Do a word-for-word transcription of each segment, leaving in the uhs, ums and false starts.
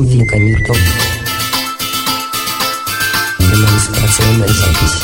Студия Камертон. Демонстрационная запись.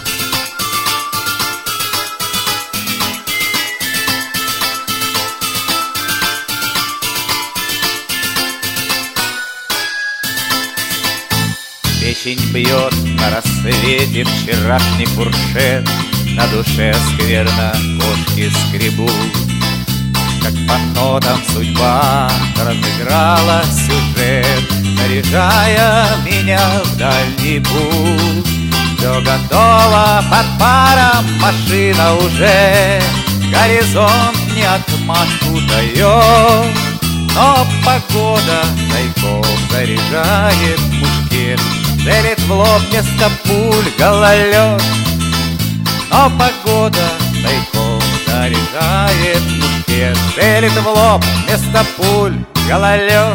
Печень бьет на рассвете вчерашний фуршет, на душе скверно кошки скребут. Как по нотам судьба разыграла сюжет, наряжая меня в дальний путь. Все готово, под паром машина уже, горизонт не отмашку дает. Но погода тайком заряжает мушкет, целит в лоб вместо пуль гололед. Но погода тайком заряжает мушкет, целит в лоб вместо пуль гололед.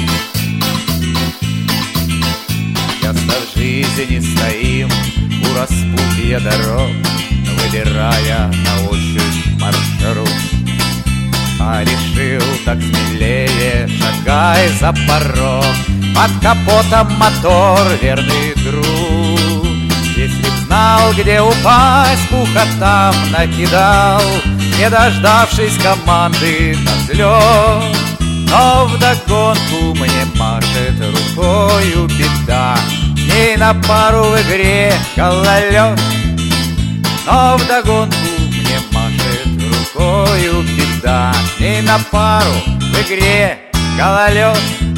Часто в жизни стоим у распутья дорог, выбирая на ощупь маршрут. А решил так смелее, шагай за порог, под капотом мотор, верный друг. Если б знал, где упасть, пуха там накидал, не дождавшись команды на взлет. Но вдогонку мне машет рукою беда, с ней на пару в игре гололед. Но вдогонку мне машет рукою беда, с ней на пару в игре гололед.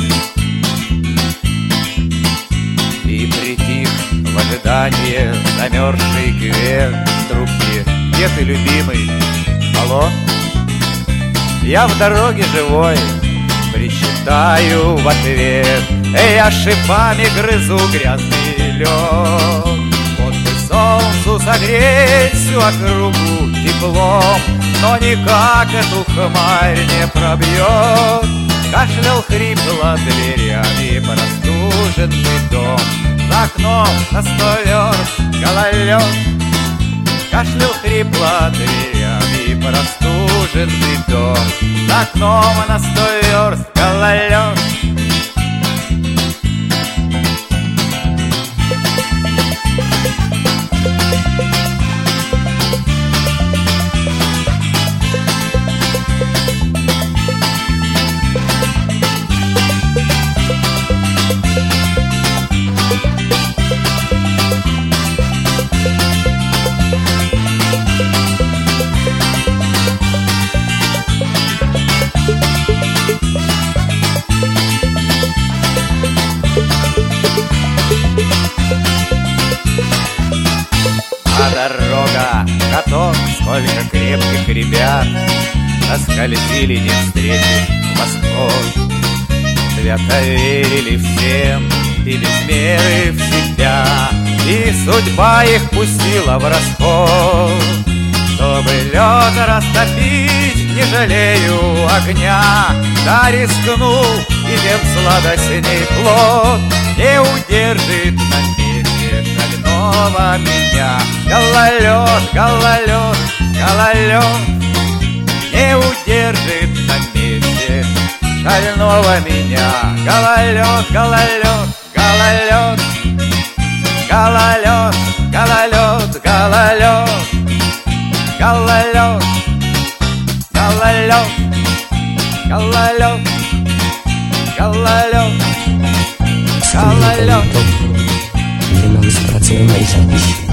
И притих в ожидании замерзший кювет трубки. Где ты, любимый? Алло? Я в дороге живой, причитаю в ответ. Эй, я шипами грызу грязный лед. Вот бы солнцу согреть всю округу теплом, но никак эту хмарь не пробьет. Кашлял хрипло дверями простуженный дом, за окном на сто верст гололед. Кашлял хрипло дверями простуженный дом, за окном на сто верст гололед. А дорога, каток, сколько крепких ребят наскользили, не встретив Москву. Свято верили всем и без меры в себя, и судьба их пустила в расход. Чтобы лед растопить, не жалею огня, да рискнул, и тем сладостней плод не удержит на месте шального меня. Гололед, гололед, гололед не удержит на месте шального меня. Гололед, гололед, гололед, гололед, гололед, гололед, гололед, гололед, гололед, гололед, гололед. Демонстрационная запись.